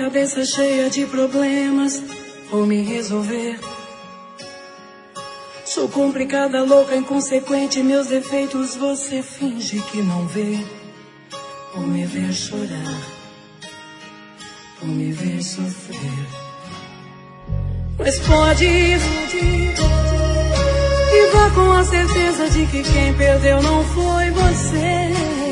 cabeça cheia de problemas, vou me resolver. Sou complicada, louca, inconsequente, meus defeitos você finge que não vê. Vou me ver chorar, vou me ver sofrer. Mas pode ir, e vá com a certeza de que quem perdeu não foi você.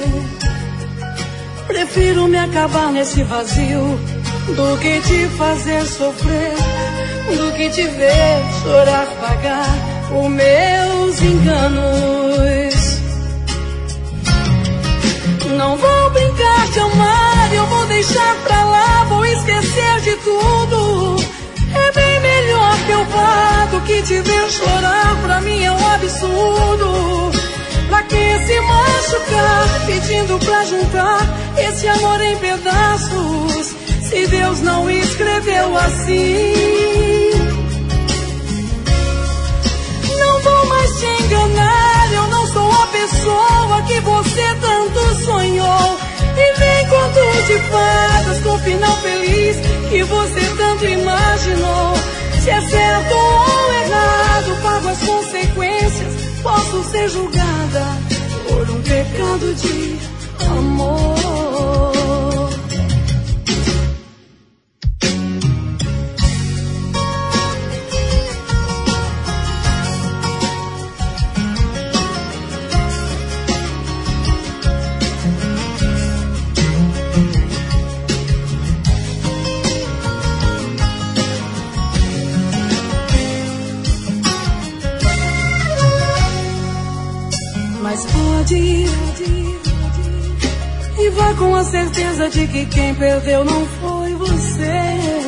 Prefiro me acabar nesse vazio do que te fazer sofrer, do que te ver chorar, pagar os meus enganos. Não vou brincar de amar, eu vou deixar pra lá, vou esquecer de tudo. É bem melhor que eu vá do que te ver chorar, pra mim é um absurdo. Pra que se machucar, pedindo pra juntar esse amor em pedaços, se Deus não escreveu assim? Não vou mais te enganar, eu não sou a pessoa que você tanto sonhou. E nem conto de fadas com final feliz que você tanto imaginou. Se é certo ou errado, pago as consequências, posso ser julgada por um pecado de amor. Mas pode ir, e vá com a certeza de que quem perdeu não foi você.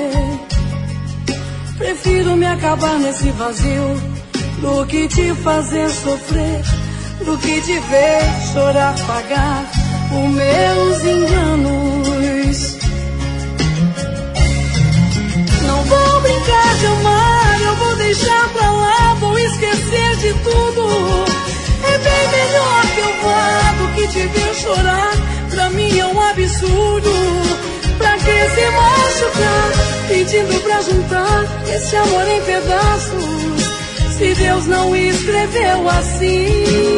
Prefiro me acabar nesse vazio do que te fazer sofrer, do que te ver chorar, pagar os meus enganos. Não vou brincar de amar, eu vou deixar pra lá, vou esquecer de tudo. É bem melhor que eu vá do que te ver chorar, pra mim é um absurdo. Pra que se machucar, pedindo pra juntar esse amor em pedaços, se Deus não escreveu assim?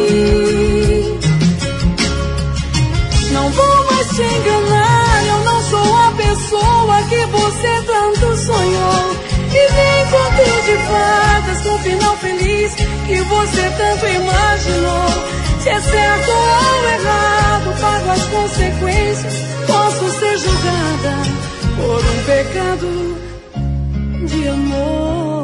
Não vou mais te enganar, eu não sou a pessoa que você tanto sonhou. E nem conto de fadas com final feliz que você tanto imaginou. Se é certo ou errado, pago as consequências, posso ser julgada por um pecado de amor.